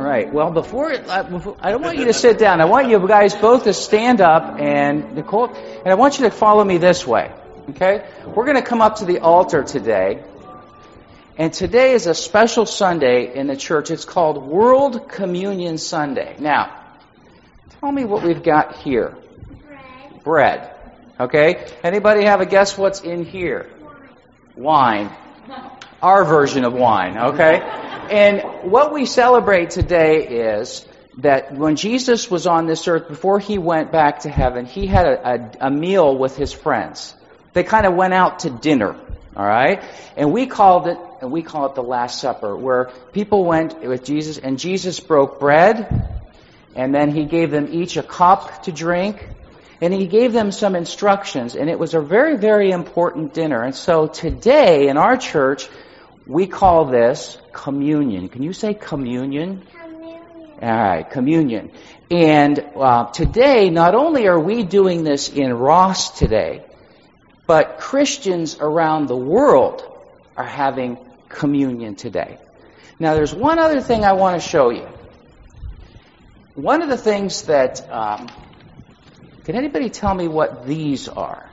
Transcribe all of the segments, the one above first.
right. Well, before I don't want you to sit down. I want you guys both to stand up, and Nicole, and I want you to follow me this way. Okay? We're going to come up to the altar today, and today is a special Sunday in the church. It's called World Communion Sunday. Now, tell me what we've got here. Bread. Okay? Anybody have a guess what's in here? Wine. Our version of wine. Okay? And what we celebrate today is that when Jesus was on this earth, before he went back to heaven, he had a meal with his friends. They kind of went out to dinner, all right? And we call it the Last Supper, where people went with Jesus, and Jesus broke bread, and then he gave them each a cup to drink, and he gave them some instructions, and it was a very, very important dinner. And so today in our church, we call this communion. Can you say communion? Communion. All right, communion. And today, not only are we doing this in Ross today, but Christians around the world are having communion today. Now, there's one other thing I want to show you. One of the things that... can anybody tell me what these are?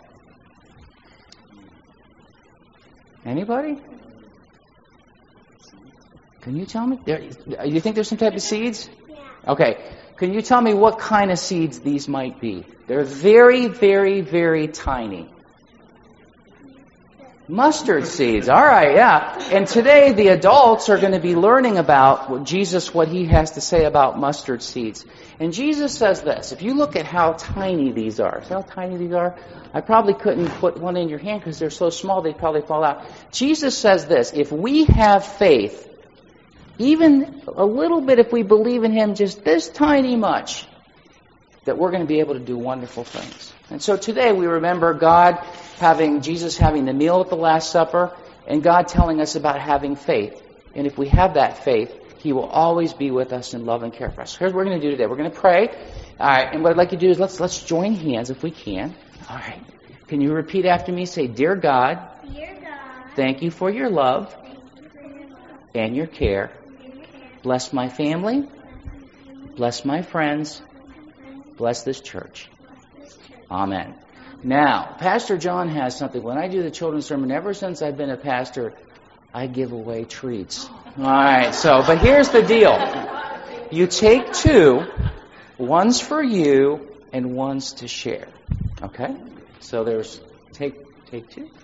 Anybody? Can you tell me? You think there's some type of seeds? Yeah. Okay. Can you tell me what kind of seeds these might be? They're very, very, very tiny. Mustard seeds. All right, yeah. And today the adults are going to be learning about what he has to say about mustard seeds. And Jesus says this. If you look at how tiny these are, see how tiny these are? I probably couldn't put one in your hand because they're so small they'd probably fall out. Jesus says this. If we have faith, even a little bit, if we believe in him just this tiny much, that we're going to be able to do wonderful things. And so today we remember Jesus having the meal at the Last Supper, and God telling us about having faith. And if we have that faith, he will always be with us and love and care for us. Here's what we're going to do today. We're going to pray. All right, and what I'd like you to do is let's join hands if we can. All right. Can you repeat after me? Say, Dear God, thank you for your love and your care. Bless my family. Bless my friends. Bless this church. Amen. Now, Pastor John has something. When I do the children's sermon, ever since I've been a pastor, I give away treats. All right, but here's the deal. You take two, one's for you and one's to share. Okay? So take two.